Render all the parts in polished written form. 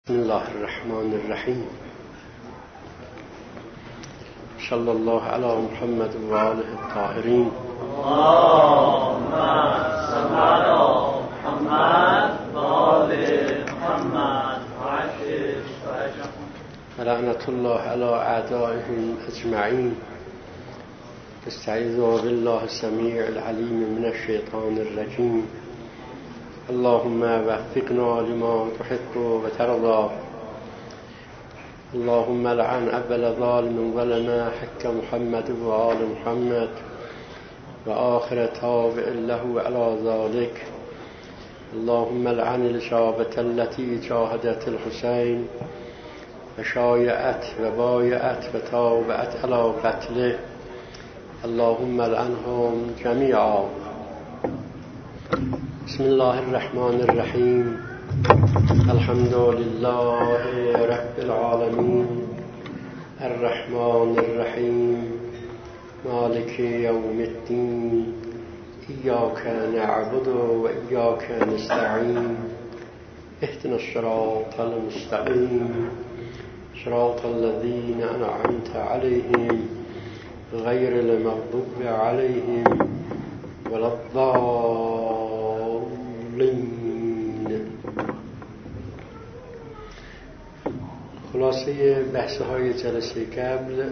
بسم الله الرحمن الرحیم. صلی الله علی محمد و آله الطاهرین. اللهم صل علی محمد و آل محمد و لعنة الله علی اعدائهم اجمعین. استعیذ بالله السمیع العلیم من الشیطان الرجیم. اللهم وفقنا لما تحب وترضى. اللهم لعن اول ظالم ظلم حق محمد وآل محمد وآخر تابع له على ذلك. اللهم لعن الإصابة التي جاهدت الحسين وشايعت وبايعت وتابعت على قتله. اللهم لعنهم جميعا. بسم الله الرحمن الرحیم. الحمد لله رب العالمین الرحمن الرحیم مالک یوم الدین. ایاک نعبد و ایاک نستعین. اهدنا الصراط المستقیم صراط الذین انعمت علیهم غیر المغضوب علیهم ولا الضالین. خلاصه بحث های جلسه قبل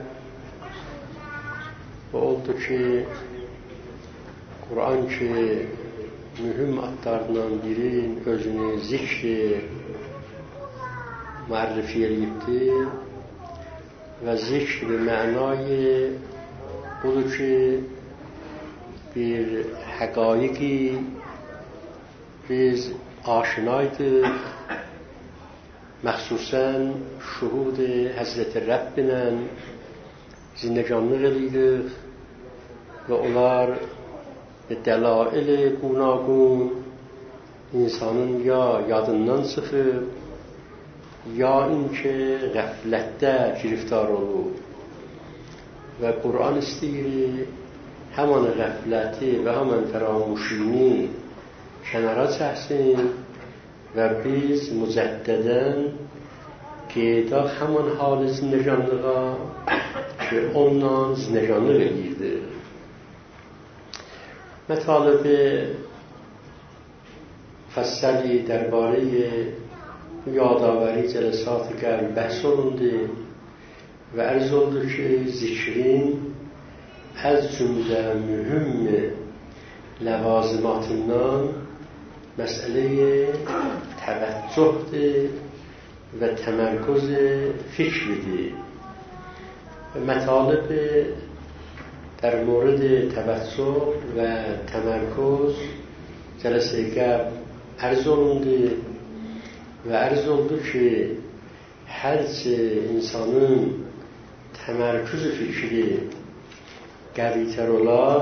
و oldu ki Kur'an ki mühüm adlarından biri özünü zikri müərrifi eləyibdi və zikr mənayı budur ki bir həqaiqi biz aşinaydıq, məxsusən şuhud Həzrəti Rəbbinə zindəcanlıq edirik və onlar dəlail qunagun insanın ya yadından çıxıb ya inki qəflətdə giriftar olur və Qur'an istəyir həman qəfləti və həman fəramuşini kənara çəksin və biz mücəddədən qeyda həman halı zindəcanlığa ki ondan zindəcanlıq edirdik. مطالب فصلی درباره یادآوری جلسات قبل بحث olundu و عرض oldu ki zikrin از cümlə mühüm ləvazimatından məsələ təvəccühdür və təmərküz fikridir. مطالب در مورد توجه و تمرکز جلسه قبل عرض olundu و عرض oldu ki هرچه insanın تمرکز fikri قوی‌تر olar,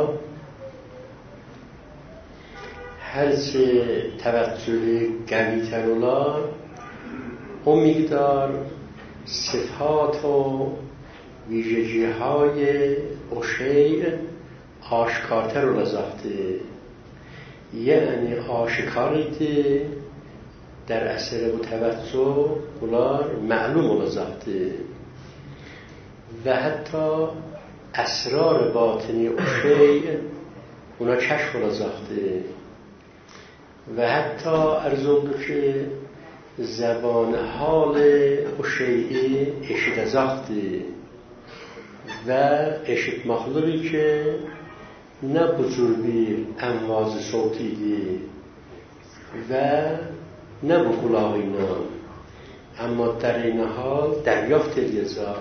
هرچه توجه قوی‌تر olar o miqdar صفات و ویژگی های او شیء آشکارتر olacaqdır. یعنی آشکارdır در اثر bu توجه bunlar معلوم olacaqdır و حتی اسرار باطنی او شیء buna کشف olacaqdır و حتی عرض oldu ki زبان حال o şeyi eşidəcəkdir və eşitməklidir ki nə bu cür bir əmvazı sot idi və nə bu qulağı ilə, amma dərinə hal dəryafت edəcək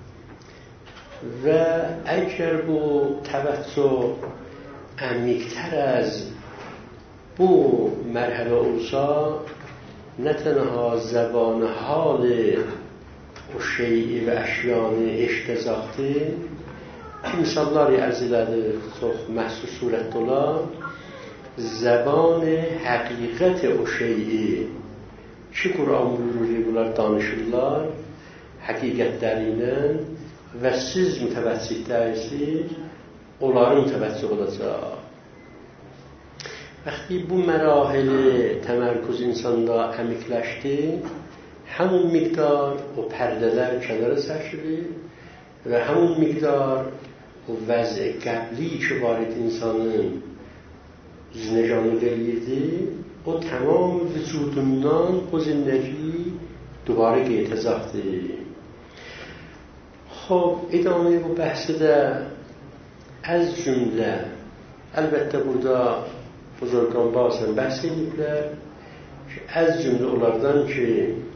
və əgər bu təvəccüh əmiqtər az bu mərhələ olsa نه تنها زبان حال o şeyi və əşyanı eşidəcəkdir ki, misallar ərz elədik çox məhsus surətdə olan zəban həqiqət o şeyi ki, Quran buyurur bunlar danışırlar həqiqətləri ilə və siz mütəvəccih dəyirsiniz, onların mütəvəccih olacaq. وقتی bu mərahili təmərküz insanda əmikləşdi, همون مقدار و پرده‌در کنار سر شده و همون مقدار و وضع قبلی که وارد انسانın نجانı verildi o tamam vücudundan o زندگی دوباره گیت ساخته. خب ادامه bu بحثde از جمله البته burada buzurgan bazen bahs ediblər ki, az cümle onlardan ki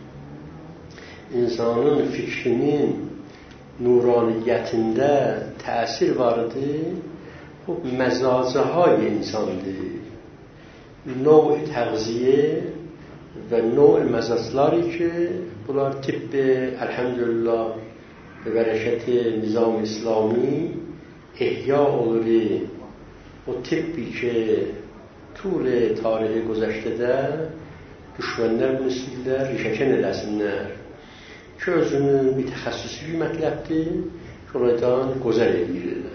insanın fikrinin nuraniyetinde tesir vardı, bu mezazahay insandır. Nov təğziye ve nov mezazları ki bunlar tıbbi elhamdülillah ve bereketi nizam İslami ihya olur. O tıbbi ki طول تاریخ گذشته düşmanlar bunu istəyirlər, rişəkən eləsinlər ki, özünün bir təxəssüsü bir mətləbdir ki, oradan gözəl edirlər.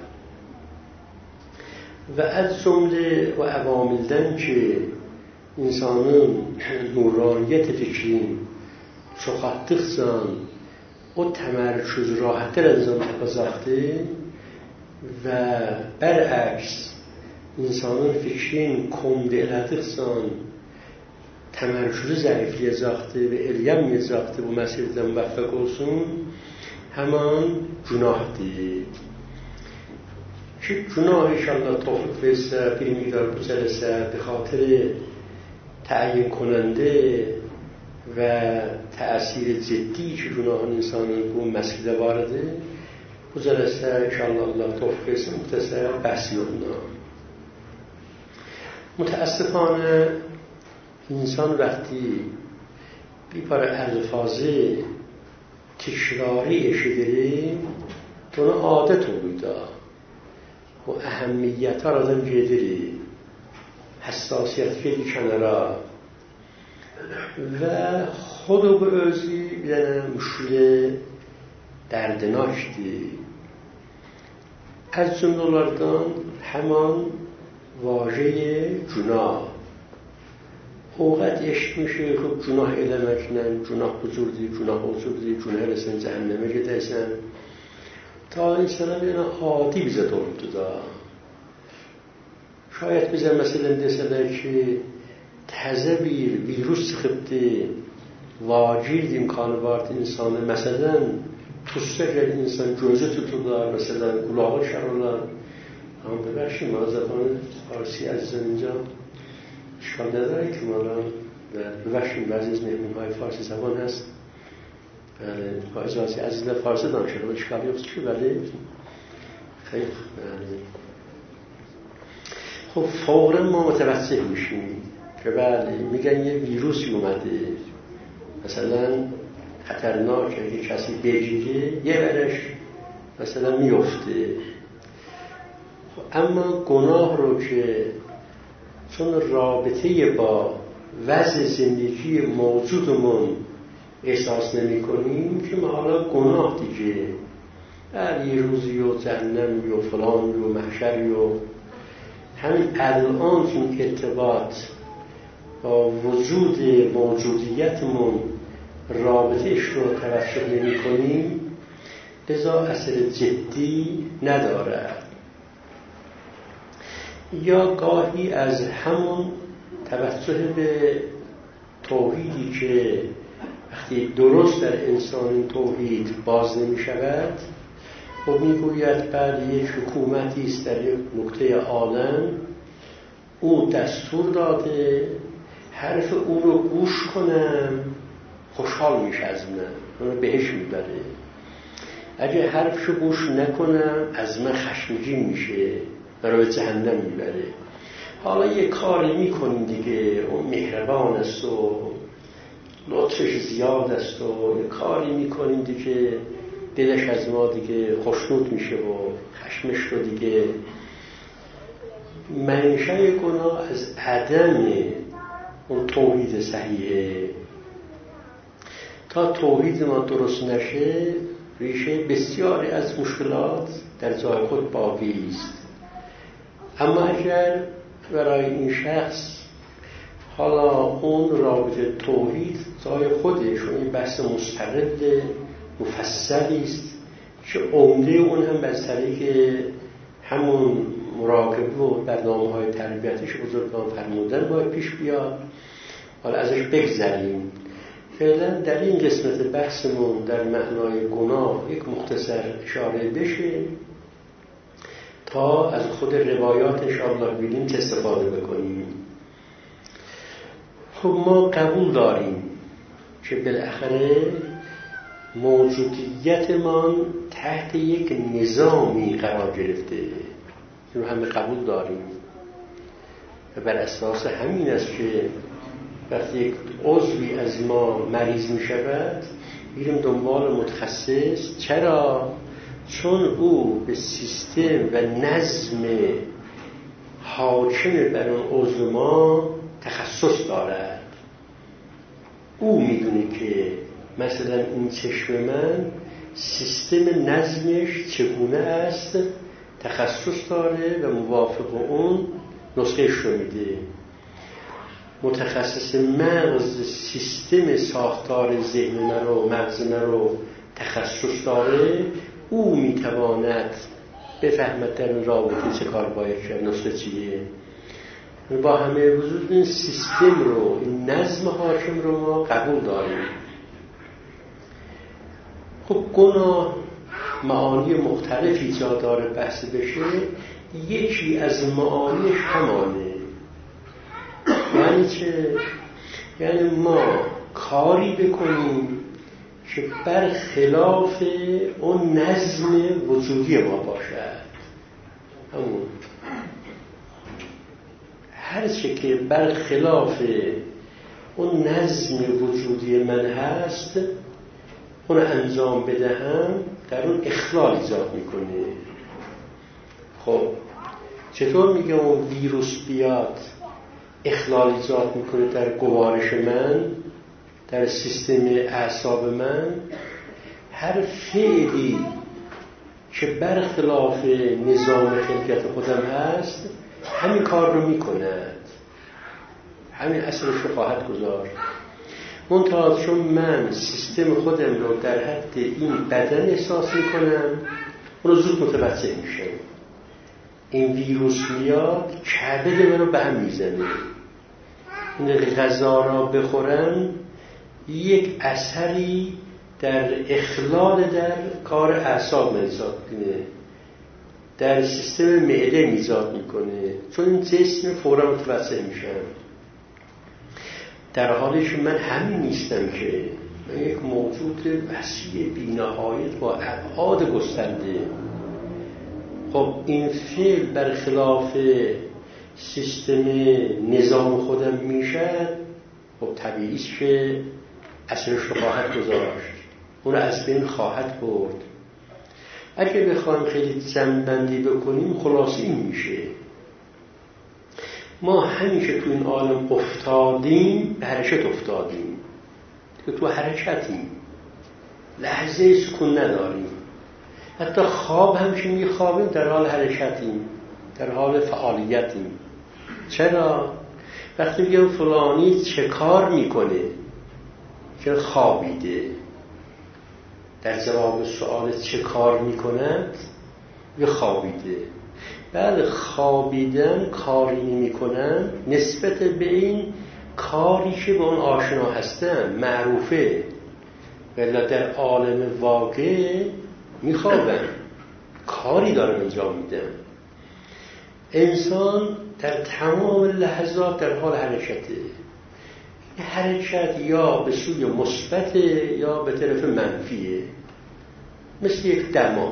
Və az cümlə və əvamildən ki, insanın nuraniyyət fikrin çoxaltdıqca o təmərküz rahatdır insan yapacaqdır və bərəks insanın fikrin komdə elədikcə təmərküzü zəifləyəcəkdir və eləyəməyəcəkdir bu məsələdən müvəffəq olsun, həman günahdır. Ki günah inşallah توفیق versə, bir miqdar düzələsə, به خاطر تعیین کننده و تأثیر جدی که گناه انسان bu مسئله وارده düzələsə, inşallah Allah توفیق versə, müxtəsər bəhs yoluna. متاسفانه انسان وقتی بیپاره الفاظی تکراری اشیدری اون عادت oluyor و اهمیت ها را گیدری حساسیت گیدی کنارا و خود به özü bir مشکل دردناکتی. از جمله‌lardan hemen واژه günah اوقات عشق میشه که گناه eləməklə günah buzurdur, günah olurdur, günah eləsən cəhənnəmə gedərsən. Ta insana bir adi bizə olubdu da. Şayət bizə məsələn desələr ki, təzə bir virus çıxıbdı, vacib imkanı vardı insanı. Məsələn, tutsa gəl insan gözü tuturlar, məsələn, qulağı şarırlar. Ama ببخشید ما زبان فارسی عزیزان اینجا اشکال نداره که ما را ببخشید بعضی از مهمونهای فارسی زبان هست با اجازه عزیزان فارسی دانشده و اشکالی هست که ولی خیلی خب فوراً ما متوجه میشیم که بله میگن یه ویروسی اومده مثلا خطرناکه اگه کسی بگیره یه برش مثلا میفته. اما گناه رو که چون رابطه با وضع زندگی موجودمون احساس نمی کنیم که ما حالا گناه دیگه یه روزی و جهنم و فلان و محشر و همین الان چون ارتباط با وجود موجودیتمون رابطهش رو توجه نمی کنیم لذا اثر جدی نداره. یا گاهی از همون توجه به توحیدی که وقتی درست در انسان توحید باز نمی شود و می گوید بله یک حکومتی است در یک نقطه عالم او دستور داده حرف او رو گوش کنم خوشحال میشه از من رو بهش میبره، اگه حرفشو گوش نکنم از من خشمگین میشه برای به جهنم میبره. حالا یه کاری میکنیم دیگه، اون مهربان است و لطفش زیاد است و یه کاری میکنیم دیگه دلش از ما دیگه خوشنود میشه و خشمش رو دیگه. منشأ گناه از عدم اون توحید صحیحه. تا توحید ما درست نشه ریشه بسیاری از مشکلات در جای خود باقی است. اما اگر برای این شخص حالا اون رابطه توحید جای خودش و این بحث مستقل مفصلی است که عمده اون هم از طریق همون مراقبه و برنامه‌های تربیتش بزرگان فرمودن باید پیش بیاد. حالا ازش بگذریم. فعلا در این قسمت بحثمون در معنای گناه یک مختصر اشاره بشه تا از خود روایات انشاءالله ببینیم استفاده بکنیم. خب ما قبول داریم که بالاخره موجودیتمان تحت یک نظامی قرار گرفته، این رو همه قبول داریم و بر اساس همین است که وقتی یک عضوی از ما مریض می شود میریم دنبال متخصص. چرا؟ چون او به سیستم و نظم حاکم بر اون عضو ما تخصص دارد. او میدونه که مثلا این چشم من سیستم نظمش چگونه است، تخصص داره و موافق اون نسخهش رو میده. متخصص مغز سیستم ساختار ذهن من رو، مغز من رو تخصص داره، او میتواند بفهمد در این رابطه چه کار باید کرد، نسخه چیه. با همه وجود این سیستم رو، این نظم حاکم رو ما قبول داریم. خب گناه معانی مختلفی جا داره بحث بشه. یکی از معانیش همانه، یعنی چه؟ یعنی ما کاری بکنیم که بر خلاف اون نظم وجودی ما باشد. همون هر چه که بر خلاف اون نظم وجودی من هست اون انجام بدهم، در اون اخلال ایجاد میکنه. خب چطور میگم اون ویروس بیاد اخلال ایجاد میکنه در گوارش من، در سیستم اعصاب من؟ هر فعلی که برخلاف نظام خلقت خودم هست همین کار رو میکند، همین اثرش رو خواهد گذاشت. منتها چون من سیستم خودم رو در حد این بدن احساس میکنم، اون رو زود متوجه میشه. این ویروس میاد کبد من رو به هم میزنه. این غذا را بخورم یک اثری در اخلال در کار اعصاب ایجاد میکنه، در سیستم معده ایجاد میکنه، چون این جسم فورا متوجه میشم. در حالش من همین نیستم که من یک موجود وسیع بی‌نهایت با ابعاد گسترده. خب این فعل برخلاف سیستم نظام خودم میشه، خب طبیعیست که اثرش رو خواهد گذاشت، اون رو از بین خواهد برد. اگه بخوایم خیلی جمع‌بندی بکنیم خلاص این میشه: ما همیشه تو این عالم افتادیم، به حرکت افتادیم، که تو حرکتیم، لحظه سکون نداریم. حتی خواب هم که میخوابیم در حال حرکتیم، در حال فعالیتیم. چرا؟ وقتی میگم فلانی چه کار میکنه، که خوابیده، در جواب سوال چه کار میکند یا خوابیده. بله، خوابیدن کاری نمیکنن نسبت به این کاری که با اون آشنا هستن معروفه، ولی در عالم واقع میخوابن، کاری دارن انجام میدن. انسان در تمام لحظات در حال حرکته. حرکت یا به سوی مثبت یا به طرف منفیه. مثل یک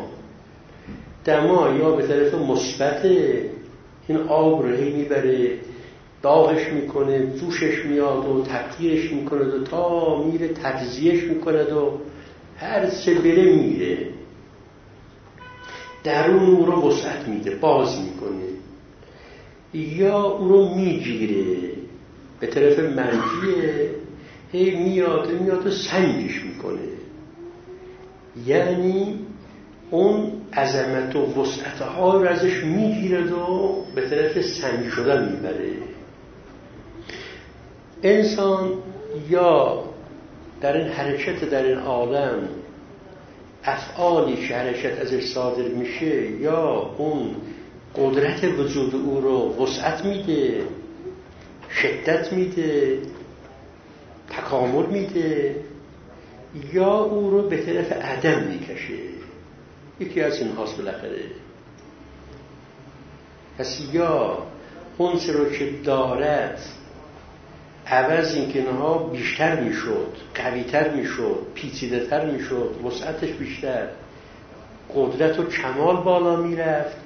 دما یا به طرف مثبت، این آب رو میبره داغش میکنه، جوشش میاد و تبخیرش میکنه و تا میره تجزیهش میکنه و هر چه بره میره، درون رو وسعت میده، باز میکنه. یا اون رو میگیره به طرف منفیه، هی میاد و سنگش میکنه. یعنی اون عظمت و وسعت‌ها رو ازش میگیرد و به طرف سنگ شدن میبره. انسان یا در این حرکت در این عالم افعالی که حرکت ازش صادر میشه یا اون قدرت وجود او رو وسعت میده، شدت میده، تکامل میده، یا او رو به طرف عدم میکشه. یکی از این هاست بالاخره. پس یا اون رو که دارد عوض این که اینها بیشتر میشد، قویتر میشد، پیچیده تر میشد، وسعتش بیشتر، قدرت و کمال بالا میرفت،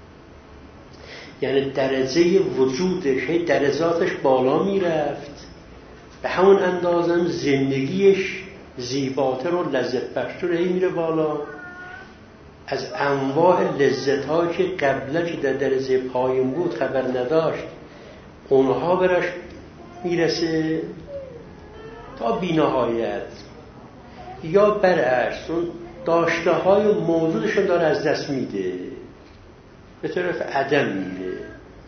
یعنی درجه وجودش درجاتش بالا میرفت، به همون اندازم زندگیش زیباتر و لذت بخشتر میره بالا. از انواع لذت‌هایی که قبلا که در درجه پایین بود خبر نداشت اونها براش میرسه تا بی‌نهایت، یا برعکس اون داشته های موجودشون داره از دست میده، به طرف عدم میره.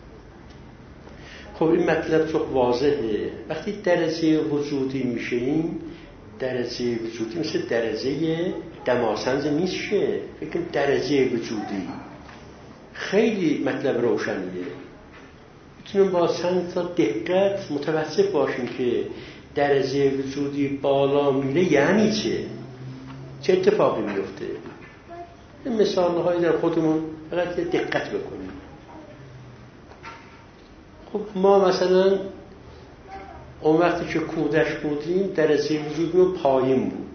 خب این مطلب تو واضحه. وقتی درجه وجودی میشیم، درجه وجودی مثل درجه دماسنج میشه، فکر درجه وجودی خیلی مطلب روشنیه. میتونیم با چند تا دقت متوسط باشیم که درجه وجودی بالا میره یعنی چه اتفاقی میفته. این مثالهایی در خودمون فقط دقت بکنیم. خب ما مثلا اون وقتی که کودک بودیم درجه وجودمون پایین بود.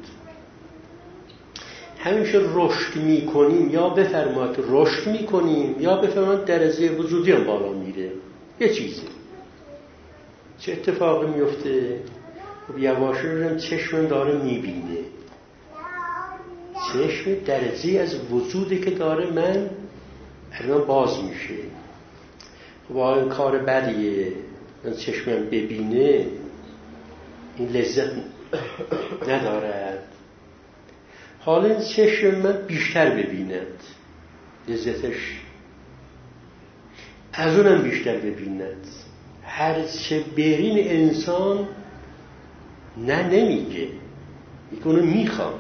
همیشه رشد میکنیم، یا بفرمایید رشد میکنیم یا بفرمایید درجه وجودی هم بالا میره. یه چیزی چه اتفاقی میفته؟ خب یواشون چشم داره میبینه، چشم درجه از وجودی که داره من الان باز میشه. خب این کار بدیه، من چشمم ببینه این لذت ندارد. حالا چشم من بیشتر ببیند، لذتش از اونم بیشتر ببیند. هر چه برین انسان نمیگه، میگه اونو میخوام.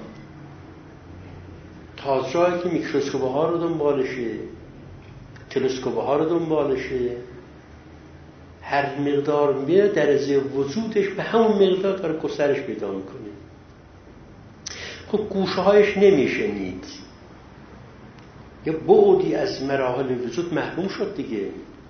تا جایی که میکروسکوپ ها رو دنبالشه، تلسکوپ ها رو دنبالشه، هر مقدار میره درجه وجودش به همون مقدار داره گسترش پیدا میکنه. خب گوشه هایش نمیشنید، یه بعدی از مراحل وجود محروم شد دیگه.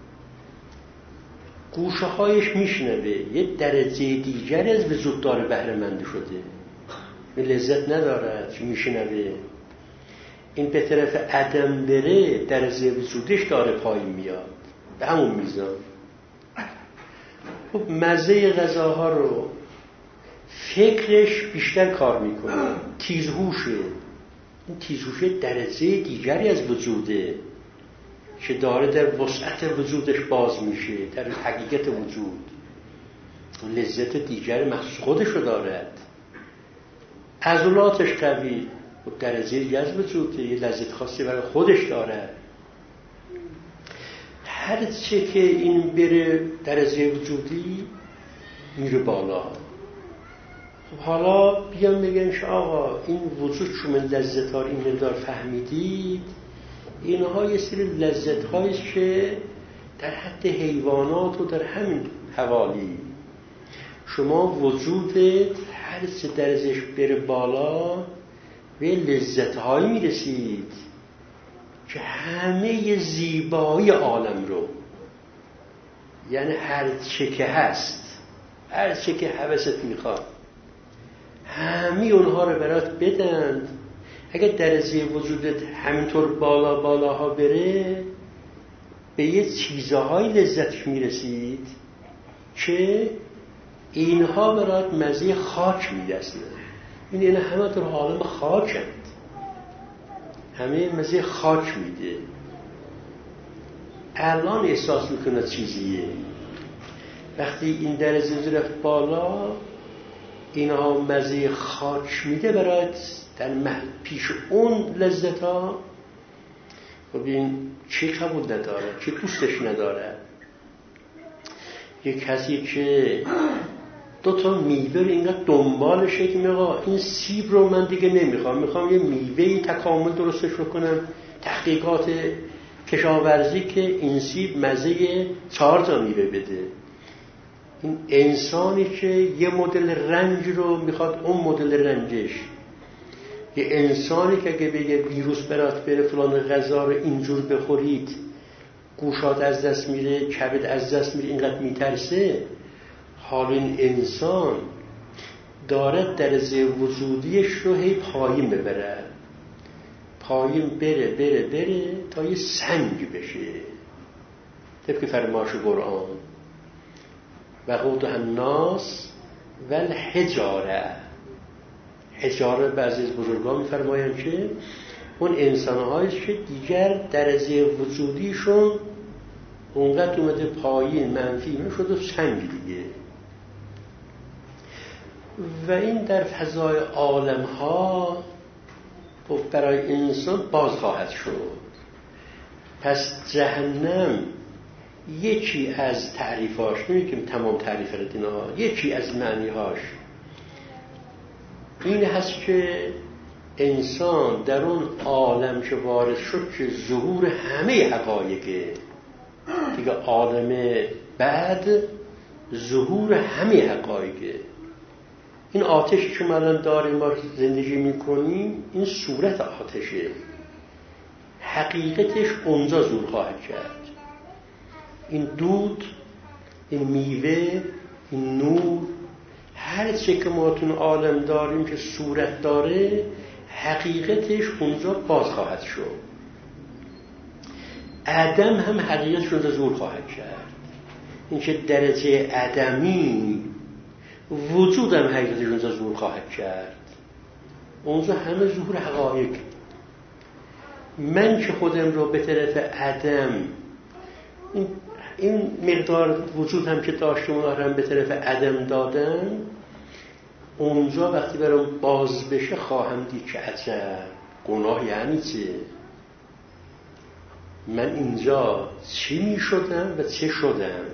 گوشه هایش میشنوه، یه درجه دیگری از وجود داره بهره مند شده، به لذت نداره چون میشنوه. این به طرف عدم بره درجه وجودش داره پایین میاد به همون میزان. خب مزه غذاها رو فکرش بیشتر کار میکنه، تیزهوشه. این تیزهوشه درجه دیگری از وجوده که داره در وسعت وجودش باز میشه، در حقیقت وجود لذت دیگر مخصوص خودش رو دارد. عضلاتش قوی و درجه دیگر از وجوده، یه لذت خاصی برای خودش داره. هر چه که این بره درجه وجودی میره بالا. خب حالا بیان بگن آقا این وجود شما لذت ها این مقدار فهمیدید، اینها یه سری لذت هاییست که در حد حیوانات و در همین حوالی شما وجودت هر چه درجهش بره بالا به لذت هایی میرسید که همه زیبایی عالم رو، یعنی هر چه که هست، هر چه که هوست میخواد، همه اونها رو برات بدن. اگر درجه وجودت همینطور بالا بالاها بره به یه چیزهای لذتش میرسید که اینها برات مزه خاک میرسند. این همه در عالم خاکند، همه مزه خاک میده. الان احساس میکنه چیزیه. وقتی این درجه رفت بالا اینها مزه خاک میده برات در پیش اون لذت ها. خب این چی قبول نداره، چی دوستش نداره؟ یک کسی که دو تا میوه رو اینقدر دنبالشه که میگه این سیب رو من دیگه نمیخوام، میخوام یه میوهی تکامل درستش رو کنم. تحقیقات کشاورزی که این سیب مزه 4 تا میوه بده. این انسانی که یه مدل رنج رو میخواد اون مدل رنجش، یه انسانی که اگه بگه ویروس برات بره فلان غذا رو اینجور بخورید گوشات از دست میره، کبد از دست میره، اینقدر میترسه. حال این انسان داره درجه وجودیش رو هی پایین ببره، پایین بره تا یه سنگ بشه، طبق فرمایش قرآن وقودها الناس و الحجاره. حجاره بعضی از بزرگان میفرمایند که اون انسان‌هایی که دیگر درجه وجودیشون اونقدر اومده پایین، منفی شده سنگ دیگه. و این در فضای عالم‌ها برای انسان باز خواهد شد. پس جهنم یکی از تعریفاش، نمیگیم تمام تعریف دینا، یکی از معنیهاش این هست که انسان در اون عالم که وارد شد که ظهور همه حقایقه دیگه، عالم بعد ظهور همه حقایقه. این آتشی که ما الان داریم، ما زندگی میکنیم، این صورت آتشه، حقیقتش اونجا ظهور خواهد کرد. این دود، این میوه، این نور، هر چه که ما تو عالم داریم که صورت داره، حقیقتش اونجا باز خواهد شد. عدم هم حقیقتش اونجا ظهور خواهد کرد. این که درجه عدمی وجود هم حقیقتش اونجا ظهور خواهد کرد. اونجا همه ظهور حقایق. من که خودم رو به طرف عدم، این مقدار وجود هم که داشتم رو به طرف عدم دادم، اونجا وقتی برام باز بشه خواهم دید که عجب گناه یعنی چه؟ من اینجا چی می شدم و چه شدم؟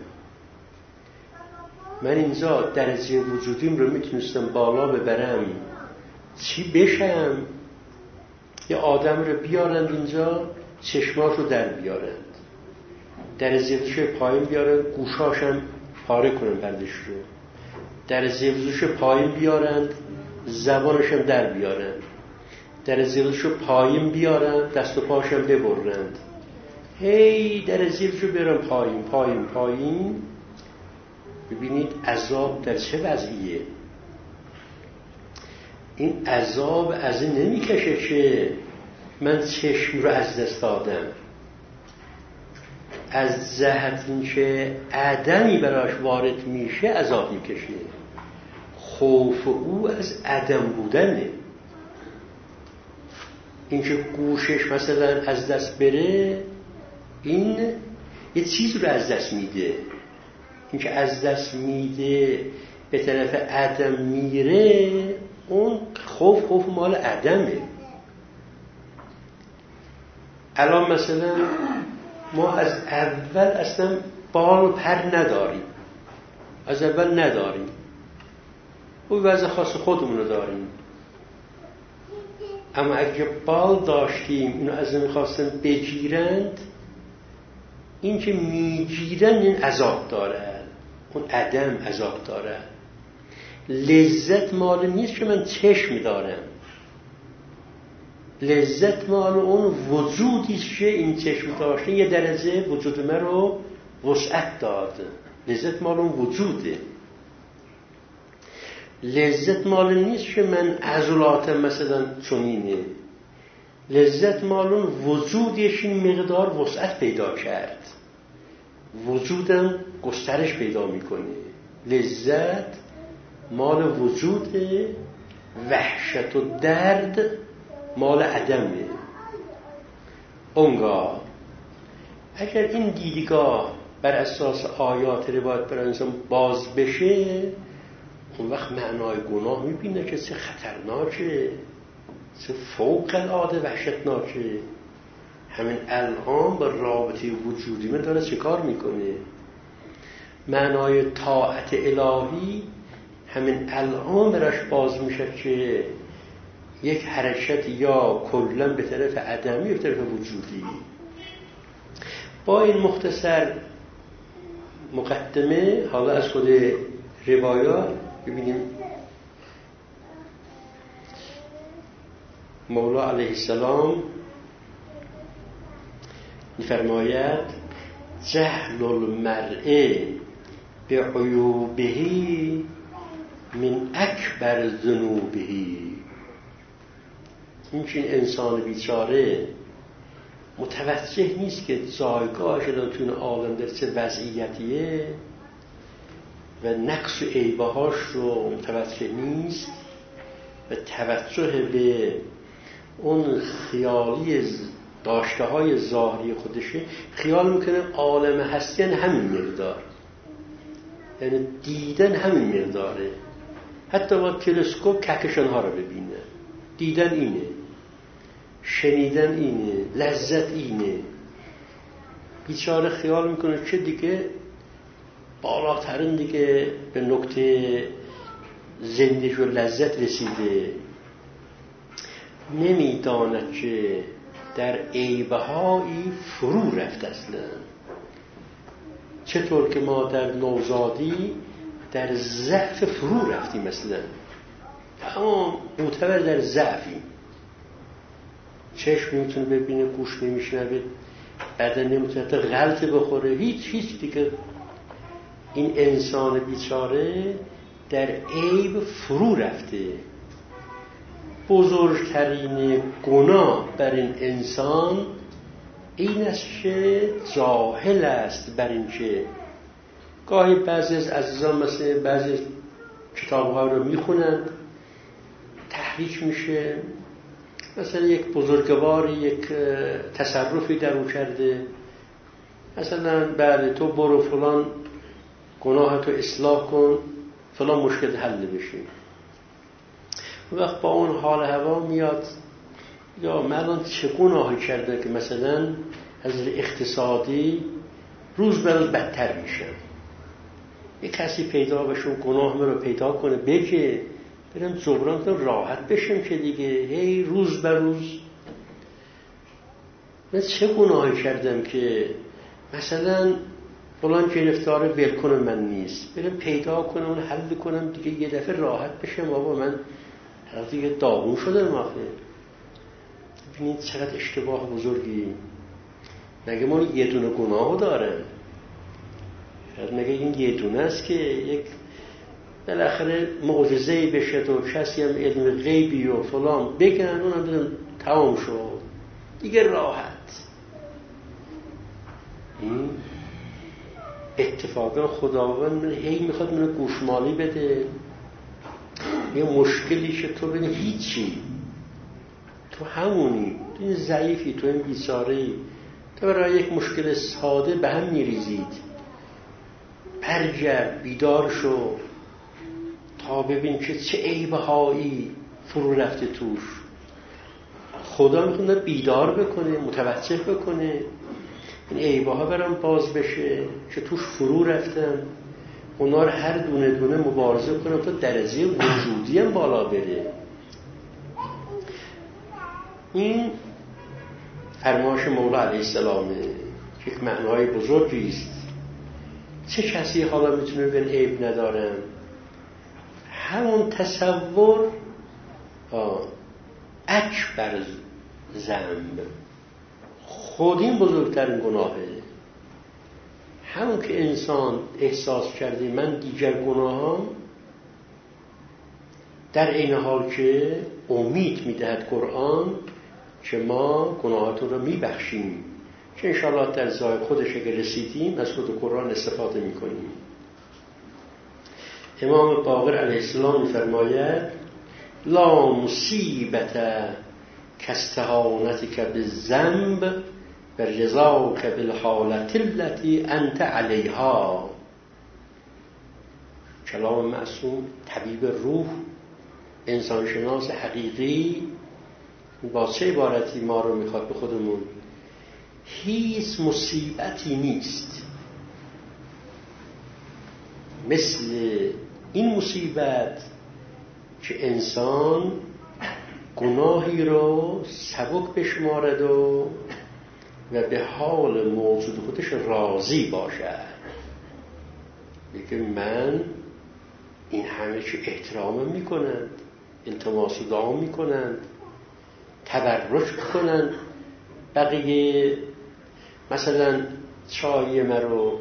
من اینجا درجه وجودیم رو میتونستم بالا ببرم، چی بشم؟ یه آدم رو بیارند اینجا، چشماش رو در بیارند، درجه وجودش پایین بیارند، گوشاشم پاره کنن بردش رو، درجه وجودش پایین بیارند، زبانشم در بیارند، درجه وجودش پایین بیارند، دست و پاشم ببرند، هی درجه وجودش بیارن پایین پایین پایین. ببینید عذاب در چه وضعیه. این عذاب از این نمیکشه که من چشم رو از دست دادم، از جهت این که عدمی براش وارد میشه عذاب میکشه. خوف او از عدم بودنه. این که گوشش مثلا از دست بره، این یه چیز رو از دست میده. این که از دست میده به طرف عدم میره، اون خوف مال عدمه. الان مثلا ما از اول اصلا بال و پر نداریم، از اول نداریم، اون وضع خاص خودمون رو داریم. اما اگه بال داشتیم اینو از این خواستن بگیرند، این که میگیرن این عذاب داره، اون عدم عذاب داره. لذت مال نیست که من چشم دارم، لذت مال اون وجودیست که این چشم داشته یه درجه وجود من رو وسعت داد. لذت مال اون وجوده. لذت مال نیست که من عضلاتم مثلا چنینه، لذت مال اون وجودیش این مقدار وسعت پیدا کرد، وجودم گسترش پیدا میکنه. لذت مال وجود، وحشت و درد مال عدمه. اونگاه اگر این دیدگاه بر اساس آیات روایت برای انسان باز بشه، اون وقت معنای گناه میبینه که چه خطرناکه، چه فوق العاده وحشتناکه. همین الان با رابطه وجودی من داره چه کار میکنه. معنای طاعت الهی همین الان براش باز میشه که یک حرکت یا کلا به طرف عدمی یا به طرف وجودی. با این مختصر مقدمه حالا از خود روایات ببینیم مولا علیه السلام می‌فرماید جهل المرء به عیوبه من اکبر ذنوبه. این انسان بیچاره متوجه نیست که جایگاهش در طول عالم در چه وضعیتیه و نقص و عیبهاش رو متوجه نیست و توجه به اون خیالی داشته های ظاهری خودشه. خیال میکنه عالم هستی همین مقدار، یعنی دیدن همین مقداره. حتی با تلسکوپ کهکشان ها رو ببینه، دیدن اینه، شنیدن اینه، لذت اینه. بیچاره خیال میکنه چه دیگه بالاترین دیگه به نقطه زندگی و لذت رسیده. نمیداند که در عیبهایی فرو رفت اصلا. چطور که ما در نوزادی در ضعف فرو رفتیم مثلا، تمام معتبر در ضعفیم. چشم نمیتونه ببینه، گوش نمیشنوه، بدن نمیتونه تا غلط بخوره، هیچ دیگه. این انسان بیچاره در عیب فرو رفته. بزرگترین گناه بر این انسان این است که جاهل است بر این که گاهی بعضی از عزیزان مثل بعضی کتاب‌ها رو میخونند، تحریک میشه، مثلا یک بزرگواری یک تصرفی در اون کرده، مثلا بعد تو برو فلان گناه تو اصلاح کن فلان مشکل حل بشه. وقت با اون حال هوا میاد یا من الان چه گناهی کرده که مثلا از اقتصادی روز به روز بدتر میشه. یک کسی پیدا بشه گناه من رو پیدا کنه بگه برم جبران کنم راحت بشم که دیگه هی روز به روز من چه گناهی کردم که مثلا فلان گرفتار ول من نیست، برم پیدا کنم اون حل کنم دیگه یه دفعه راحت بشم. بابا من دیگه داغون شدم آخه. ببینید چقدر اشتباه بزرگی. مگه ما یه دونه گناهو دارم؟ مگه این یه دونه است که یک بالاخره معجزه‌ای بشه تو کسی هم علم غیبی و فلان بگن اونم بدون تمام شد دیگه راحت. این اتفاقا خداوند من هی میخواد منو گوشمالی بده. یه مشکلی که تو ببین هیچی، تو همونی، تو این ضعیفی، تو این بیچاره‌ای، تو برای یک مشکل ساده به هم میریزید. برگرد، بیدار شو تا ببین که چه عیبهایی فرو رفته توش. خدا میتونه بیدار بکنه، متوجه بکنه این عیبها برام باز بشه که توش فرو رفتن، اونا رو هر دونه دونه مبارزه کنم تا درجه وجودی هم بالا بره. این فرمایش مولا علیه السلامه که یک معنای بزرگی است. چه کسی حالا میتونه بگن عیب ندارم؟ همون تصور اکبر ذنب، خود این بزرگترین گناهه. همون که انسان احساس کرده من دیگر گناهام، در این حال که امید میدهد قرآن که ما گناهاتون رو میبخشیم، که انشاءالله در ځای خودش اگر رسیدیم از خود قرآن استفاده میکنیم. امام باقر علیه السلام میفرماید لا مصیبت کاستهانتک بالذنب و رضاک بالحالة التي انت علیها. کلام معصوم طبیب روح، انسانشناس حقیقی با چه عبارتی ما رو میخواد به خودمون؟ هیچ مصیبتی نیست مثل این مصیبت که انسان گناهی رو سبک بشمارد و به حال موجود خودش راضی باشد، بگه من این همه که احترامم میکنند، التماس دعا میکنند، تبرک میکنند، بقیه مثلا چای مرو،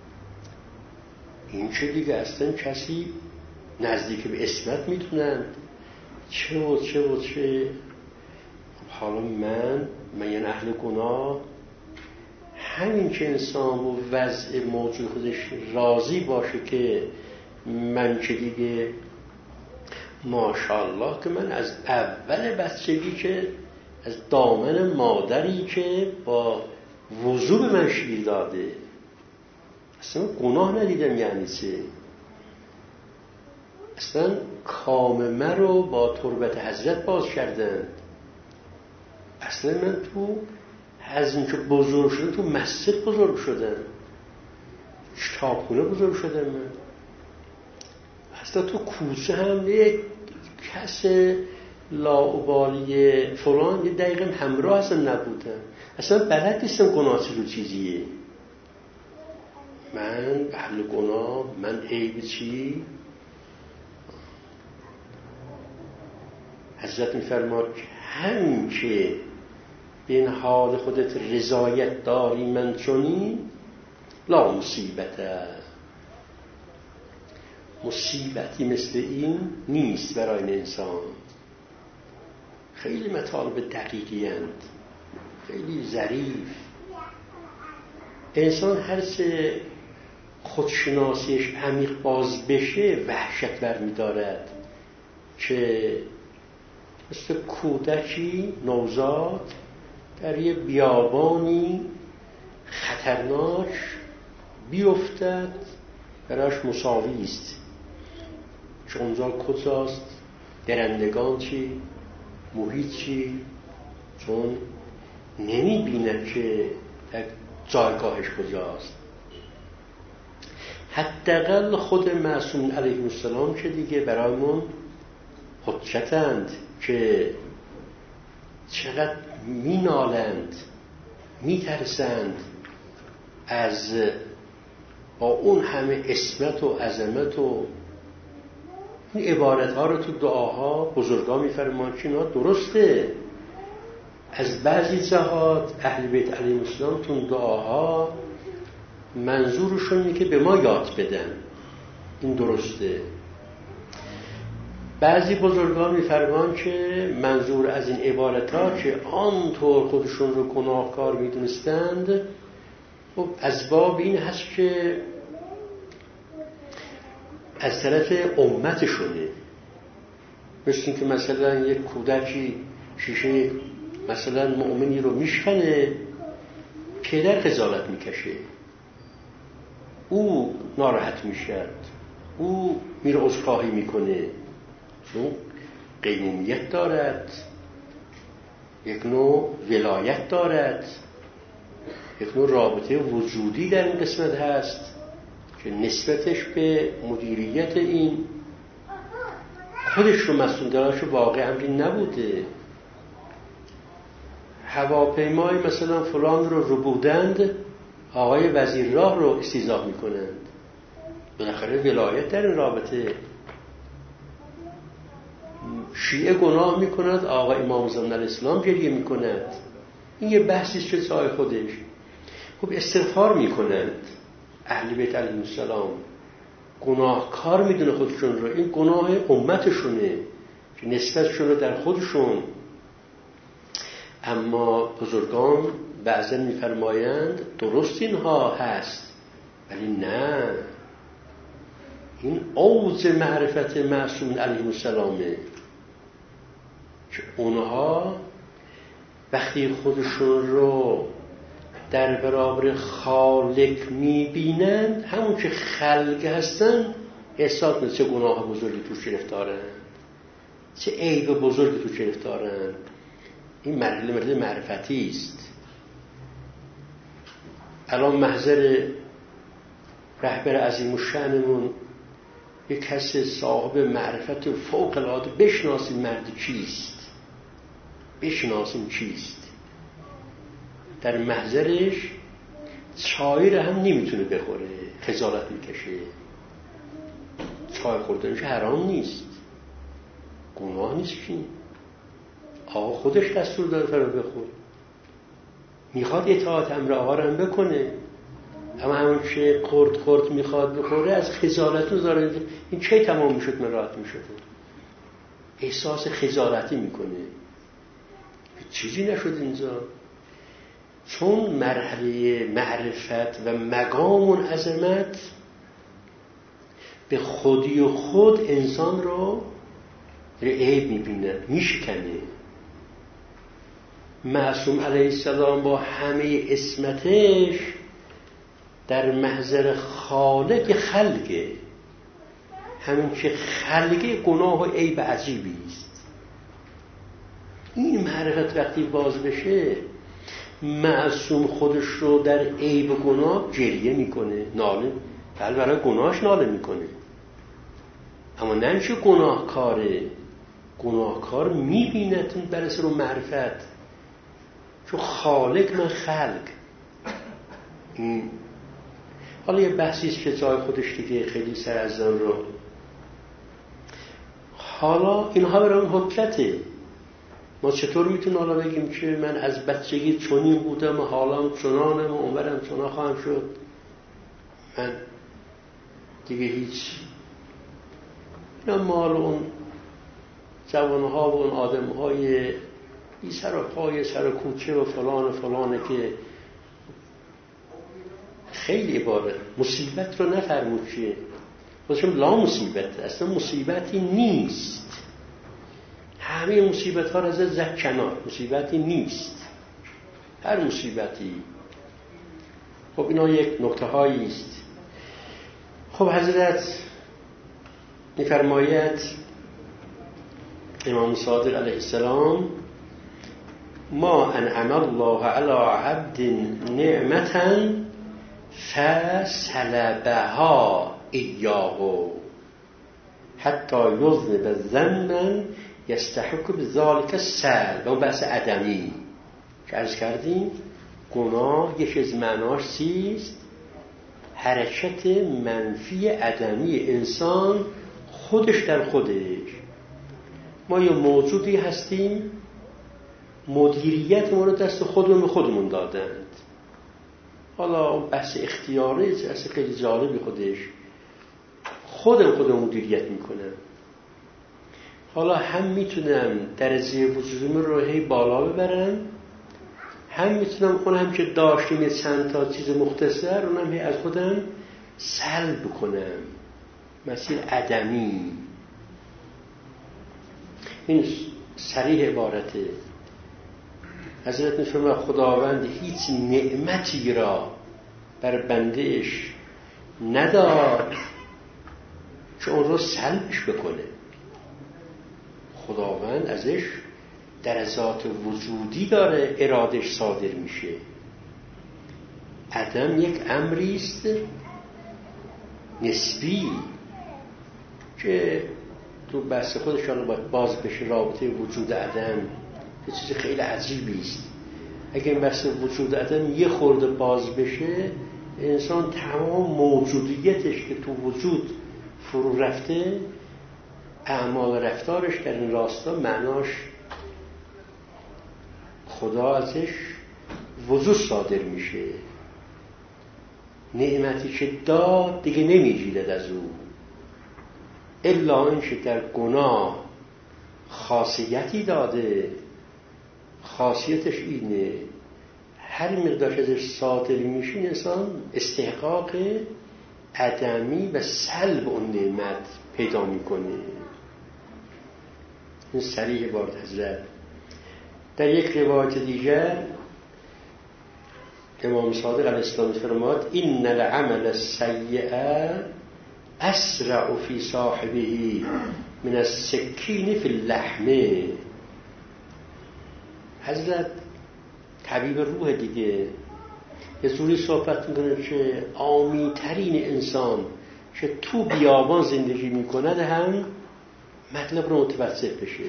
این چه دیگه اصلا کسی نزدیک به اسمت میتونند، چه و چه و چه. حالا من یعنی اهل گناه، همین که انسان و وضع موجود خودش راضی باشه که من چه دیگه ماشاءالله که من از اول بچگی که از دامن مادری که با وضو به من شیر داده اصلا گناه ندیدم، یعنی چه؟ اصلا کام من رو با تربت حضرت باز کردن. اصلا من تو از اینکه بزرگ شدم تو مسجد بزرگ شدم، کتابخونه بزرگ شدم. من اصلا تو کوچه هم یک کس لاابالی فلان یه دقیقه همراه اصلا نبودم، اصلا بلد نیستم گناه چه چیزیه. من اهل گناه، من عیب چی؟ حضرت می‌فرماد همین که به این حال خودت رضایت داری من چونی لا مصیبت، مصیبتی مثل این نیست برای این انسان. خیلی مطالب دقیقی اند، خیلی ظریف. انسان هر چه خودشناسیش عمیق باز بشه وحشت برمی دارد که مثل کودکی نوزاد در یه بیابانی خطرناک بیفتد، براش مساوی است. چون اونجا کجاست؟ درندگان چی؟ محیط چی؟ چون نمی بیند که در جایگاهش کجاست. حداقل خود معصوم علیه السلام که دیگه برایمون حجتند که چقدر می نالند، می ترسند از با اون همه عصمت و عظمت و این عبارتها رو تو دعاها بزرگان می فرمان که اینا درسته. از بعضی جهات اهل بیت علیهم السلام تو دعاها منظورشون اینه که به ما یاد بدن، این درسته. بعضی بزرگان می‌فرمان که منظور از این عبارت‌ها که آنطور خودشون رو گناهکار می‌دونستند و از باب این هست که از طرف امتشونه. مثل این که مثلا یک کودکی شیشه مثلا مؤمنی رو میشکنه، پدر خجالت میکشه، او ناراحت میشد، او میره عذرخواهی میکنه، چون قیومیت دارد، یک نوع ولایت دارد، یک نوع رابطه وجودی در این قسمت هست که نسبتش به مدیریت این خودش رو مسئول دارش واقع امری نبوده. هواپیمای مثلا فلان رو بودند، آقای وزیر راه رو استیضاح میکنند، بالاخره ولایت در این رابطه. شیعه گناه میکند، آقا امام زمان الاسلام گریه میکند. این یه بحثی چه جای خودش. خب استغفار میکنند اهل بیت علیهم السلام، گناهکار میدونه خودشون رو، این گناه امتشونه که نسبتشون رو در خودشون. اما بزرگان بعضا میفرمایند درست اینها هست، ولی نه، این اوج معرفت معصوم علیه السلامه که اونها وقتی خودشون رو در برابر خالق میبینند، همون که خلق هستن احساس میکنند چه گناه بزرگی توش گرفتارن، چه عیب بزرگی توش گرفتارن. این مرحله معرفتی است. الان محضر رهبر عظیم الشأنمون یک کس صاحب معرفت فوق العاده بشناسیم مرد چیست، بشناسیم چیست. در محضرش چای را هم نمیتونه بخوره، خجالت میکشه. چای خوردنش حرام نیست، گناه نیست. چی؟ آقا خودش دستور داره فرا بخور، میخواد اطاعت امر آقا را هم بکنه، اما همون چه خورد میخواد بخوره از خجالت داره. این چه تمام میشد؟ من راحت میشد. احساس خجالتی میکنه. چیزی نشد اینجا، چون مرحله معرفت و مقام اون عظمت به خودی و خود انسان رو عیب میبینه، میشکنه. معصوم علیه السلام با همه عصمتش در محضر خالق خلقه، همین که خلقه گناه و عیب عجیبی است. این معرفت وقتی باز بشه، معصوم خودش رو در عیب و گناه جریه میکنه، ناله، بل برای گناهش ناله میکنه. اما نه چه گناهکاره، گناهکار میبیند برسه رو معرفت، چون خالق من خلق. حالا یه بحثیست که جای خودش دیگه خیلی سر از زن رو. حالا اینها برای اون حکلته. ما چطور میتونیم حالا بگیم که من از بچگی چنین بودم و حالا چنانم و عمرم چنان خواهم شد؟ من دیگه هیچ. اینا مال اون جوانها و اون آدمهای بی سر و پای سر و کوچه و فلانه که خیلی عبارت مصیبت رو نفرمود چیه؟ خودشم لا مصیبت، اصلا مصیبتی نیست. همه مصیبت ها را از زد کنار، مصیبتی نیست. هر مصیبتی. خب اینا یک نکته هایی است. خب حضرت می‌فرماید امام صادق علیه السلام: ما انعم الله علی عبد نعمتا فسلبها ایاه حتی یذنب ذنبا یستحق بذلک السلب. اون بحث عدمی که عرض کردیم، گناه یکی از معناش چیست؟ حرکت منفی عدمی انسان خودش در خودش. ما یه موجودی هستیم مدیریت ما رو دست خودمون به خودمون دادند. حالا بحث اختیاره بحث خیلی جالبی خودش. خودم مدیریت میکنم. حالا هم میتونم درجه وجودم رو هی بالا ببرم، هم میتونم اونم که داشتیم چند تا چیز مختصر اونم هی از خودم سلب کنم. مسیر عدمی. این صریح عبارته. حضرت میفرماید خداوند هیچ نعمتی را بر بندهش نداد که اون رو سلبش بکنه. خداوند ازش در ذات وجودی داره ارادش صادر میشه. عدم یک امری است نسبی که تو بحث خودش باید باز بشه. رابطه وجود عدم یه چیز خیلی عجیبی است. اگه این بحث وجود عدم یه خورده باز بشه، انسان تمام موجودیتش که تو وجود فرو رفته، اعمال رفتارش در این راستا معناش خدا ازش وجود صادر میشه. نعمتی که داد دیگه نمیگیرد از او، الا اینکه در گناه خاصیتی داده. خاصیتش اینه هر مقدار ازش صادر میشه انسان استحقاق عدمی و سلب اون نعمت پیدا میکنه. این صریح بارد حضرت. در یک روایت دیگر امام صادق علیه السلام فرمود: این العمل السیء اسرع فی صاحبه من السکین فی اللحم. حضرت طبیب روح دیگه یه جوری صحبت میکنه که عامی ترین انسان که تو بیابان زندگی میکند هم مطلب رو متوسط بشه،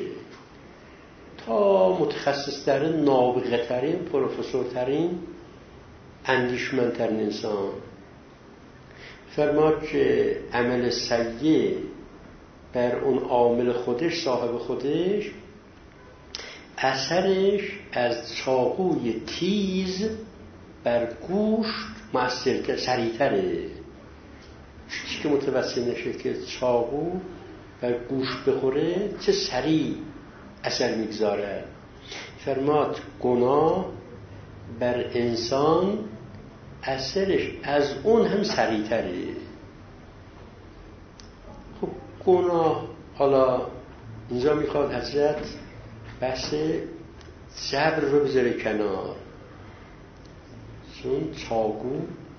تا متخصص‌ترین، نابغه‌ترین، پروفسورترین، اندیشمندترین انسان. فرماد که عمل سیء بر اون عامل خودش، صاحب خودش، اثرش از چاقوی تیز بر گوشت مؤثرتر، سریعتره. چیزی که متوسط نشه که چاقو بر گوشت بخوره چه سریع اثر میگذاره. فرماد گناه بر انسان اثرش از اون هم سریعتره. خب گناه، حالا اینجا میخواد حضرت بحث صبر رو بذاره کنار، چون چاقو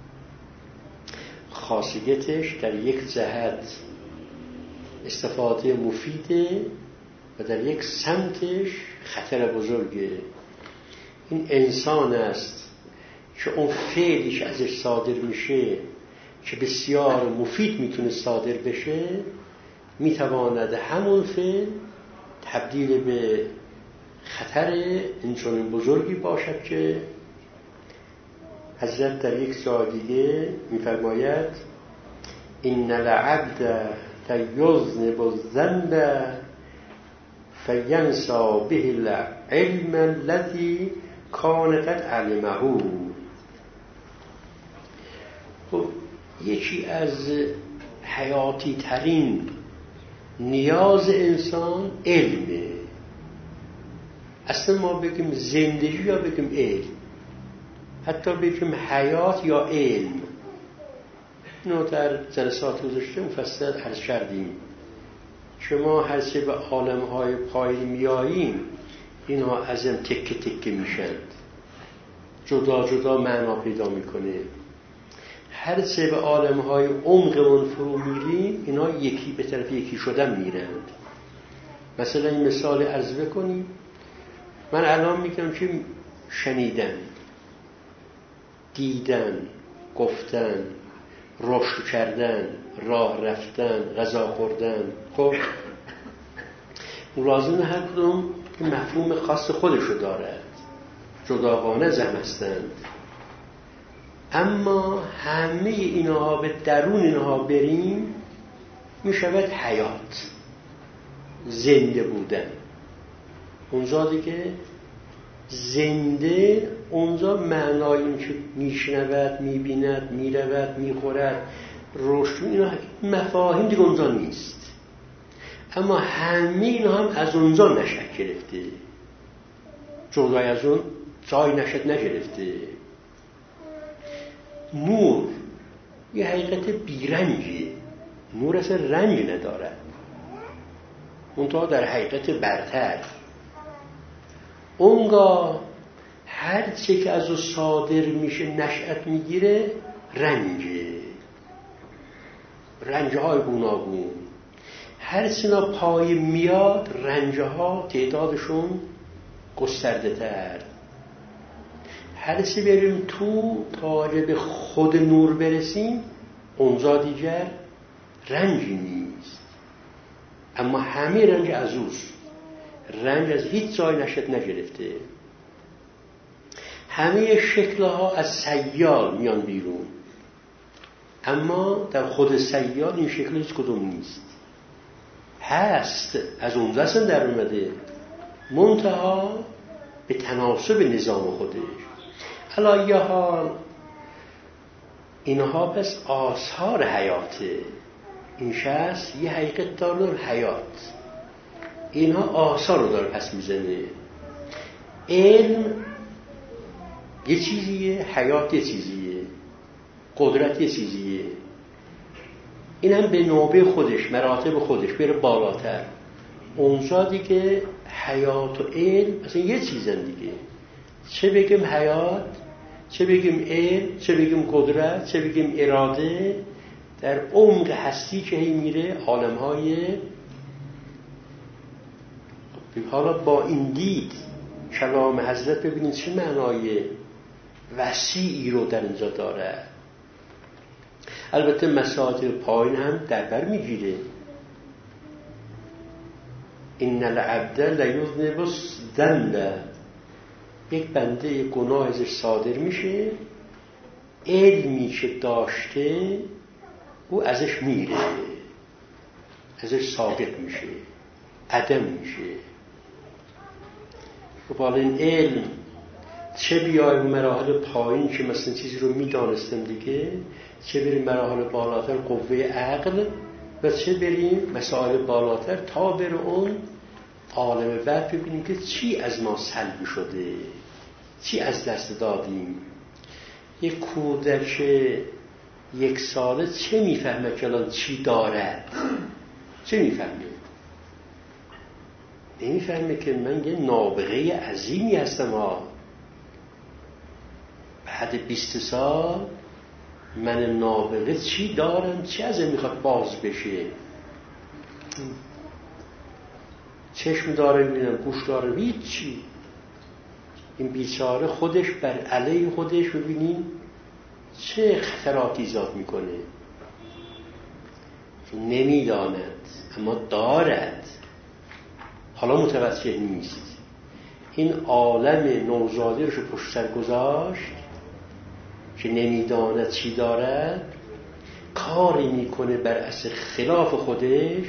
خاصیتش در یک جهت استفاده مفیده و در یک سمتش خطر بزرگه. این انسان است که اون فعلی که ازش صادر میشه که بسیار مفید میتونه صادر بشه، میتواند همون فعل تبدیل به خطر اینچنین بزرگی باشد که حضرت در یک جای دیگه میفرماید ان العبد یذنب الذنب فینسا به العلم الذی کان قد علمه. خب یکی از حیاتی ترین نیاز انسان علمه. اصلا ما بگیم زندگی یا بگیم علم، حتی بگیم حیات یا علم، اینو در جلسات گذشته مفصل عرض کردیم. شما هر چه به عالم‌های پایین میاییم اینها از هم تکه تکه میشن، جدا جدا معنا پیدا میکنه. هر چه به عالم‌های عمقمون فرو میریم اینا یکی به طرف یکی شدن میرند. مثلا این مثال عرض بکنیم، من الان میگم که شنیدن، دیدن، گفتن، رشد کردن، راه رفتن، غذا خوردن، خب لازم هر کدوم مفهوم خاص خودشو دارد، جداگانه زم هستند. اما همه اینها به درون اینها بریم میشود حیات، زنده بودن. اونجا دیگه زنده، اونجا معنای این که میشنود، میبیند، میرود، میخورد، رشد، اینا مفاهیم دیگه اونجا نیست. اما همه اینا هم از اونجا نشأت گرفته، جدای از اون جای نشأت نگرفته. نور یه حقیقت بیرنجه، نور اصلا رنج ندارد، منتها در حقیقت برتر. اونگاه هر چه که از او صادر میشه نشأت میگیره رنجهای گوناگون. هر چه پای میاد رنجها تعدادشون گسترده تر. هر چه بریم تو تا به خود نور برسیم اونجا دیگر رنجی نیست. اما همه رنج از اوست، رنج از هیچ جای نشأت نگرفته. همه شکلها از سیال میان بیرون، اما در خود سیال این شکل هیچ کدوم نیست. هست، از اون دستن در اومده، منتها به تناسب نظام خودش. علایه حال اینها پس آثار حیاته. این شخص یه حقیقت داره، حیات، اینها آثار رو داره پس میزنه. علم یه چیزیه، حیات یه چیزیه، قدرت یه چیزیه. این هم به نوبه خودش، مراتب خودش بره بالاتر. اونجا دیگه حیات و علم اصلا یه چیزن دیگه. چه بگیم حیات، چه بگیم علم، چه بگیم قدرت، چه بگیم اراده، در عمق هستی که هی میره عالم‌های. حالا با این دید کلام حضرت ببینید چه معنای وسیعی رو در اینجا داره. البته مساعد پایین هم در بر میگیره. این العبد لیذنب الذنب، یک بنده یک گناه ازش صادر میشه، علمی که داشته او ازش میره، ازش ساقط میشه، عدم میشه. و بالا این علم چه بیای مراحل پایین که مثلا چیزی رو میدانستم دیگه، چه بریم مراحل بالاتر قوه عقل، و چه بریم مسائل بالاتر تا بر اون عالم بعد ببینیم که چی از ما سلب شده، چی از دست دادیم. یک کودک 1 ساله چه میفهمه که الان چی دارد؟ چه میفهمه؟ نمیفهمه که من یه نابغه عظیمی هستم ها. بعد 20 سال من نابغه چی دارم؟ چی ازم میخواد باز بشه؟ چشم داره میبینم، گوش داره، هیچی. این بیچاره خودش بر علیه خودش ببینیم چه خطراتی ایجاد میکنه. نمیداند اما دارد، حالا متوجه نیست. این عالم نوزاده رو پشت سر گذاشت که نمیداند چی دارد، کاری میکنه بر اساس خلاف خودش.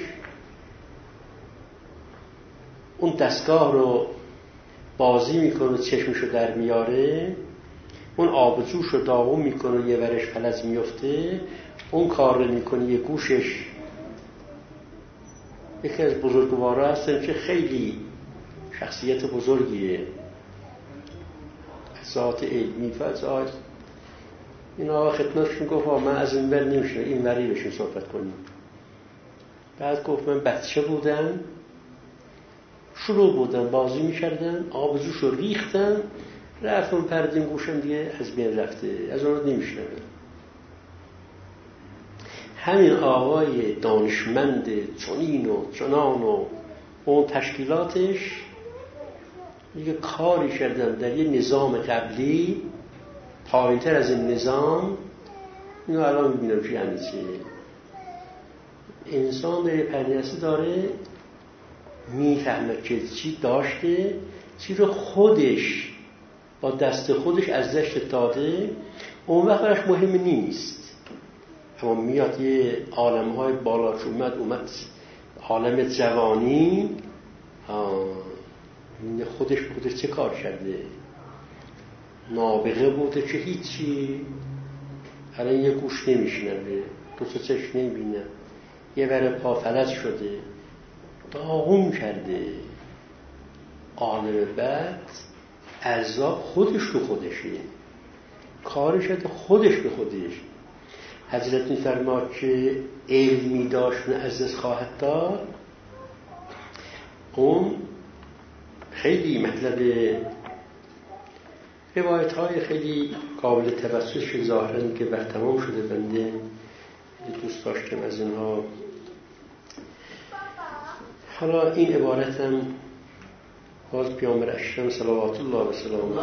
اون دستگاه رو بازی میکنه، چشمشو در میاره، اون آبجوش رو داغون میکنه، یه ورش فلج میفته. اون کار رو میکنه، یه گوشش. یکی از بزرگوارا هستن که خیلی شخصیت بزرگیه، ذات علمی فضا. اینا خدمتشون گفت من از این ور نمیشه، این وری بشین صحبت کنیم. بعد گفت من بچه بودم، شروع بودم بازی میکردم، آبجوش رو ریختم، رفتم پردیم گوشم دیگه از بین رفته، از اون رو نمیشنم. همین آقای دانشمند چنین و چنان و اون تشکیلاتش دیگه کاری کردن در یه نظام قبلی پایینتر از این نظام. اینو الان میبینم که یعنی چه. انسان در پرنیستی داره میفهمه که چی داشته، چی رو خودش با دست خودش از دست داده، اون وقت براش مهم نیست. اما میاد یه عالم‌های بالا که اومد عالم جوانی، خودش چه کار کرده؟ نابغه بوده که هیچی، الان یه گوش نمیشنوه، 2 تا چشم نمیبینه، یه ور پا فلج شده، داغون کرده. عالم بعد عذاب خودش تو خودشه، کارش شده خودش به خودش. حضرت می‌فرماد که علمی داشت نه از دست خواهد داد. اون خیلی مطلب روایت‌های خیلی قابل توسط ظاهراً که بر تمام شده، بنده دوست داشتم از اینها. حالا این عبارتم باز پیامبر اکرم صلوات الله و سلامه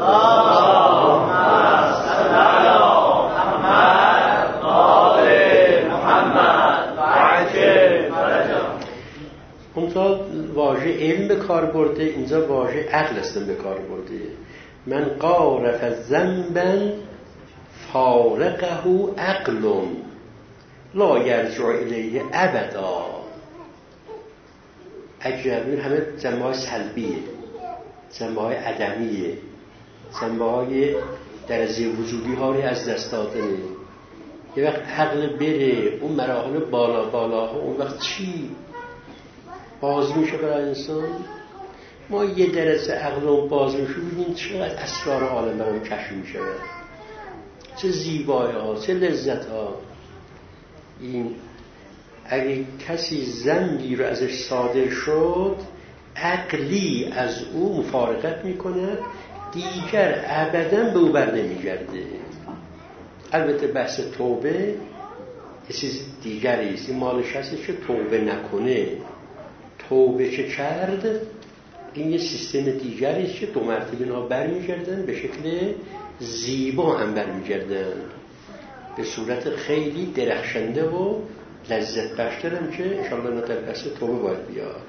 اونجا واژه علم به کار برده، اینجا واژه عقل هستن به کار برده. من قارف ذنبا فارقه عقل لا یرجع الیه ابدا. اجربین همه جنبه های سلبیه، جنبه های عدمیه، جنبه های درجه وجودی ها رو از دست دادنه. یه وقت عقل بره اون مراحل بالاها، اون وقت چی باز میشه برای انسان؟ ما یه درجه عقل رو باز میشه، ببینیم چقدر اسرار عالم برام کشف میشه، چه زیبایی ها، چه لذت ها. این اگه کسی ذنبی رو ازش صادر شد، عقلی از او مفارقت میکنه، دیگر ابداً به او بر نمیگرده. البته بحث توبه یه چیز دیگری است. این مالش هستش که توبه نکنه. توبه که کرد این یه سیستم دیگری است که 2 مرتبه اینها برمیگردن، به شکل زیبا هم برمیگردن. به صورت خیلی درخشنده و لذت بخشترم که انشاءالله در پس توبه باید بیاد.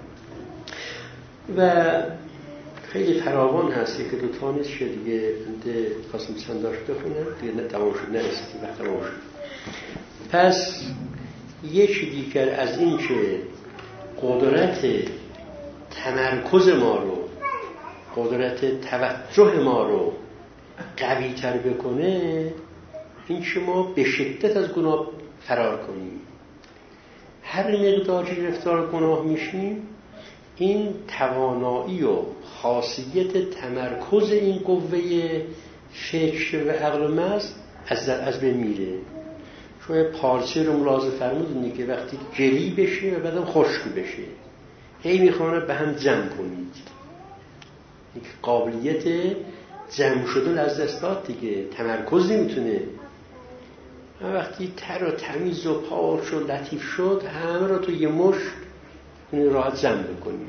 و خیلی فراوان هست که دو تا نیست که دیگه بنده خواستم سنداش بخونم دیگه نه تمام شد، نرسیدیم وقت تمام شد. پس یکی دیگر از این که قدرت تمرکز ما رو، قدرت توجه ما رو قوی تر بکنه این که ما به شدت از گناه فرار کنیم. هر مقدار که گرفتار گناه میشیم این توانایی و خاصیت تمرکز این قوه فکر و عقل و مغز از بین میره. شما پارسی رو ملاحظه فرمودید که وقتی گلی بشه و بعدم خشک بشه هی میخوانه به هم جمع کنید. این قابلیت جمع شدن از دست داد دیگه، تمرکز نمیتونه. وقتی تر و تمیز و پاک و لطیف شد همه رو تو یه مش راحت جمع بکنیم.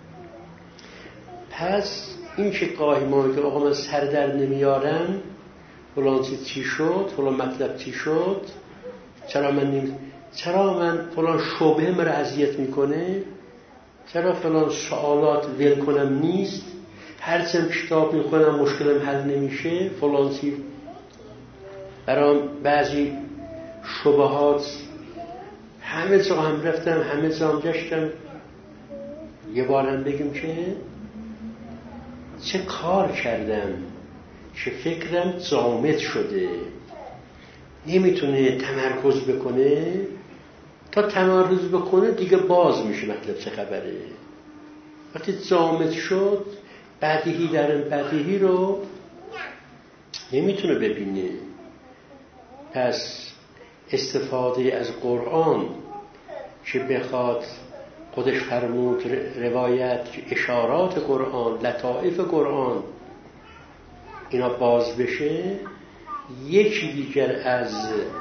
پس این که گاهی ما که آقا من سر در نمیارم فلان چی شد، فلان مطلب چی شد، چرا من فلان شبهه مرا اذیت میکنه، چرا فلان سوالات ول کنم نیست، هرچند کتاب میخونم مشکلم حل نمیشه، فلان چی. برام بعضی شبهات همه جا هم رفتم، همه جا هم گشتم، یه بارم بگیم که چه کار کردم که فکرم جامد شده، نمیتونه تمرکز بکنه. تا تمرکز بکنه دیگه باز میشه مطلب چه خبره. وقتی جامد شد بدیهی در بدیهی رو نمیتونه ببینه. پس استفاده از قرآن که بخواد خودش فرمود روایت اشارات قرآن، لطائف قرآن اینا باز بشه، یکی دیگر از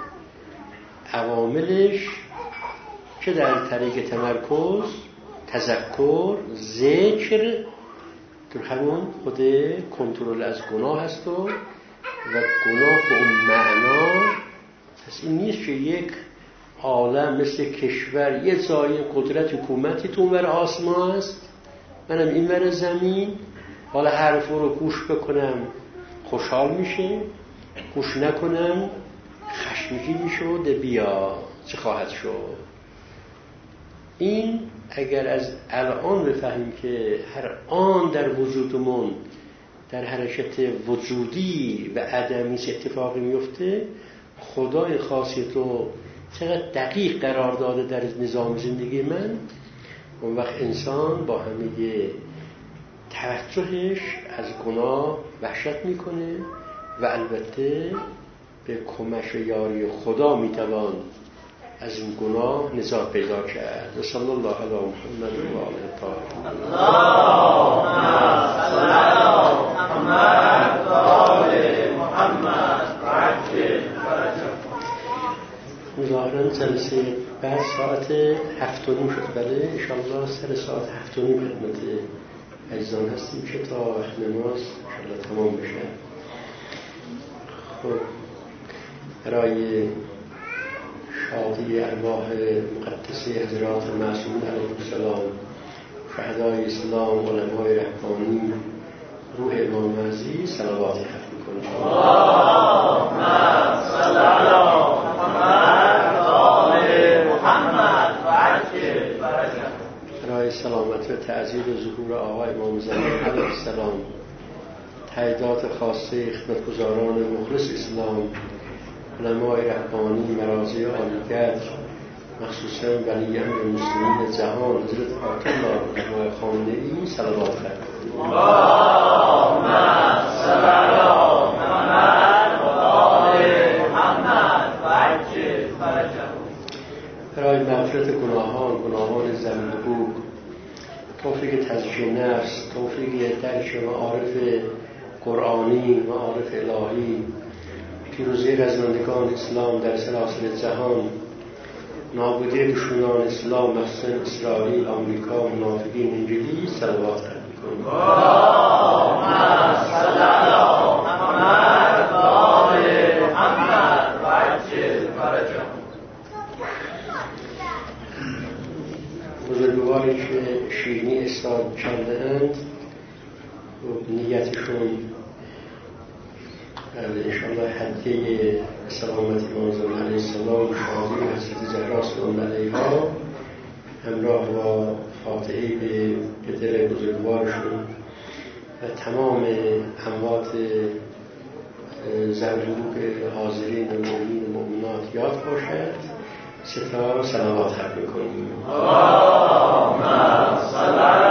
عواملش که در طریق تمرکز، تذکر، ذکر در همون خود کنترل از گناه هست و گناه به اون معنا. پس این نیست که یک عالم مثل کشور یه جای قدرت حکومتی تو اونور آسمان است، منم اینور زمین، حالا حرف رو گوش بکنم خوشحال میشه، گوش نکنم خشمگین میشه و بیا چه خواهد شد. این اگر از الان بفهمیم که هر آن در وجودمون در حرکت وجودی و عدمی اتفاقی میفته، خدای خاصیت رو چقدر دقیق قرار داده در نظام زندگی من، اون وقت انسان با همه توجهش از گناه وحشت میکنه و البته به کمک و یاری خدا میتوان از این گناه نجات پیدا کرد. صلی الله علی محمد و آله الطاهرین. اللهم صل علی محمد و آل محمد و عجل فرجهم. ظاهراً جلسه بعد ساعت 7:30 شد. بله انشاءالله سر ساعت 7:30 خدمت عزیزان هستیم که تا وقت نماز انشاءالله تمام بشه. خب برای شادی ارواح مقدسه حضرات معصومین علیهم السلام، شهدای اسلام، علمای ربانی، روح امام عزیز صلوات خف میکنیم. اللهم صل علی محمد و آل محمد و عجل فرجهم. برای سلامت و تعزیر و ظهور آقای امام زمان علیه السلام، تاییدات خاصه خدمتگزاران مخلص اسلام، علمای ربانی، مراجع عالی‌قدر، مخصوصا ولی امر مسلمین جهان حضرت آیت الله خامنه‌ای صلوات فرمایید. اللهم صل علی محمد و آل محمد و عجل فرجهم. برای مغفرت گناهان زمین و کوه، توفیق تزکیه نفس، توفیق درک معارف قرآنی، معارف الهی، پیروزی رزمندگان اسلام در سراسر جهان، نابودی دشمنان اسلام مخصوصا اسرائیل، آمریکا، منافقین انجیلی صلوات می‌کنیم. اللهم صل علی محمد و آل محمد و سال کرده اند و نیتشون انشاءالله هدیه سلامت امام زمان علیه السلام و شادی حضرت زهرا سلام علیها همراه با فاتحه به دل بزرگوارشون و تمام اموات زوجروح حاضرین و مؤمنین و مؤمنات یاد باشد. ستا سلامات حرف میکنیم. اللهم صل